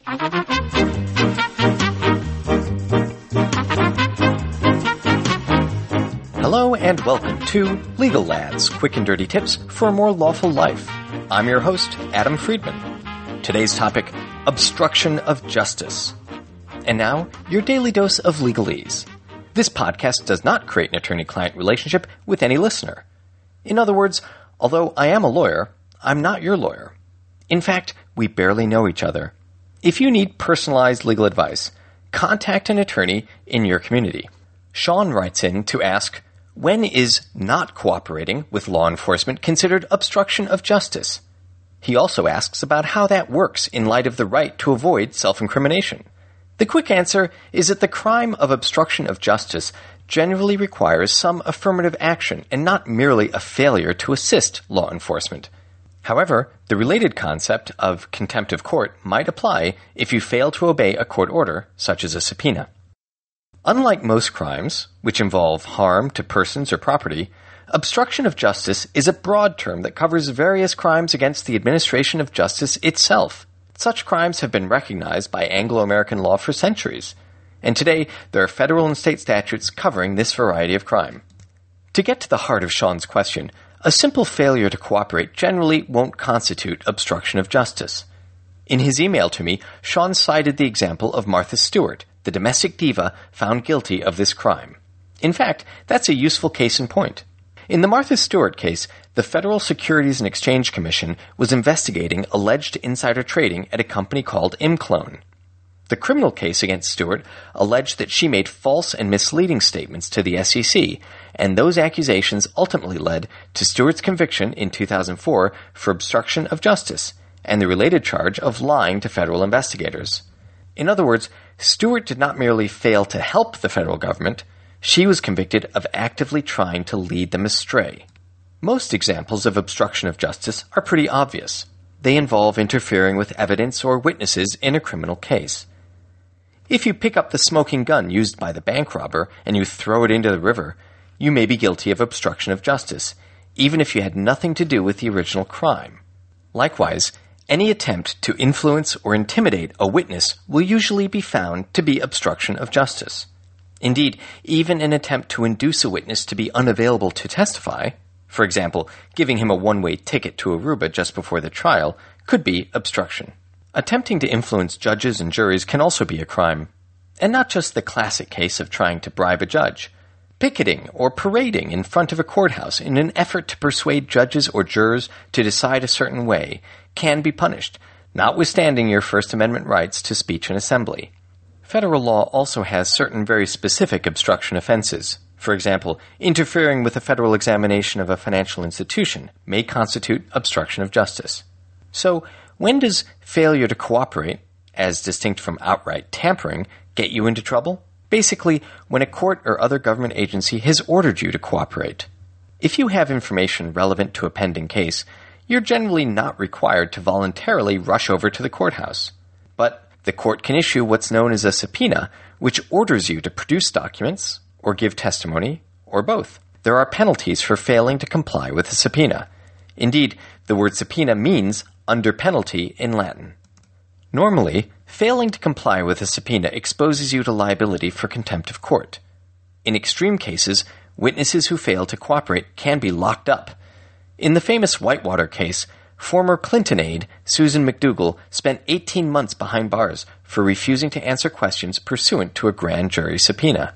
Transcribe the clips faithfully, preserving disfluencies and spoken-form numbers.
Hello and welcome to Legal Lads, quick and dirty tips for a more lawful life. I'm your host, Adam Friedman. Today's topic, obstruction of justice. And now, your daily dose of legalese. This podcast does not create an attorney-client relationship with any listener. In other words, although I am a lawyer, I'm not your lawyer. In fact, we barely know each other. If you need personalized legal advice, contact an attorney in your community. Sean writes in to ask, when is not cooperating with law enforcement considered obstruction of justice? He also asks about how that works in light of the right to avoid self-incrimination. The quick answer is that the crime of obstruction of justice generally requires some affirmative action and not merely a failure to assist law enforcement. However, the related concept of contempt of court might apply if you fail to obey a court order, such as a subpoena. Unlike most crimes, which involve harm to persons or property, obstruction of justice is a broad term that covers various crimes against the administration of justice itself. Such crimes have been recognized by Anglo-American law for centuries, and today there are federal and state statutes covering this variety of crime. To get to the heart of Sean's question, a simple failure to cooperate generally won't constitute obstruction of justice. In his email to me, Sean cited the example of Martha Stewart, the domestic diva found guilty of this crime. In fact, that's a useful case in point. In the Martha Stewart case, the Federal Securities and Exchange Commission was investigating alleged insider trading at a company called ImClone. The criminal case against Stewart alleged that she made false and misleading statements to the S E C, and those accusations ultimately led to Stewart's conviction in two thousand four for obstruction of justice, and the related charge of lying to federal investigators. In other words, Stewart did not merely fail to help the federal government, she was convicted of actively trying to lead them astray. Most examples of obstruction of justice are pretty obvious. They involve interfering with evidence or witnesses in a criminal case. If you pick up the smoking gun used by the bank robber and you throw it into the river, you may be guilty of obstruction of justice, even if you had nothing to do with the original crime. Likewise, any attempt to influence or intimidate a witness will usually be found to be obstruction of justice. Indeed, even an attempt to induce a witness to be unavailable to testify, for example, giving him a one-way ticket to Aruba just before the trial, could be obstruction. Attempting to influence judges and juries can also be a crime, and not just the classic case of trying to bribe a judge. Picketing or parading in front of a courthouse in an effort to persuade judges or jurors to decide a certain way can be punished, notwithstanding your First Amendment rights to speech and assembly. Federal law also has certain very specific obstruction offenses. For example, interfering with a federal examination of a financial institution may constitute obstruction of justice. So, when does failure to cooperate, as distinct from outright tampering, get you into trouble? Basically, when a court or other government agency has ordered you to cooperate. If you have information relevant to a pending case, you're generally not required to voluntarily rush over to the courthouse. But the court can issue what's known as a subpoena, which orders you to produce documents, or give testimony, or both. There are penalties for failing to comply with a subpoena. Indeed, the word subpoena means under penalty in Latin. Normally, failing to comply with a subpoena exposes you to liability for contempt of court. In extreme cases, witnesses who fail to cooperate can be locked up. In the famous Whitewater case, former Clinton aide Susan McDougal spent eighteen months behind bars for refusing to answer questions pursuant to a grand jury subpoena.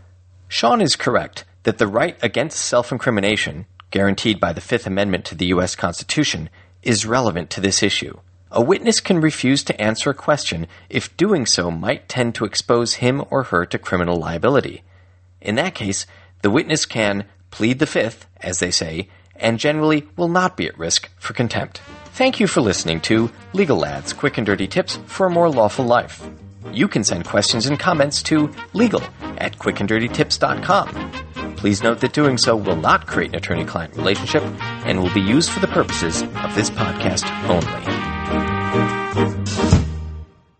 Sean is correct that the right against self-incrimination, guaranteed by the Fifth Amendment to the U S Constitution, is relevant to this issue. A witness can refuse to answer a question if doing so might tend to expose him or her to criminal liability. In that case, the witness can plead the fifth, as they say, and generally will not be at risk for contempt. Thank you for listening to Legal Lads, quick and dirty tips for a more lawful life. You can send questions and comments to legal at quick and dirty tips dot com. Please note that doing so will not create an attorney-client relationship and will be used for the purposes of this podcast only.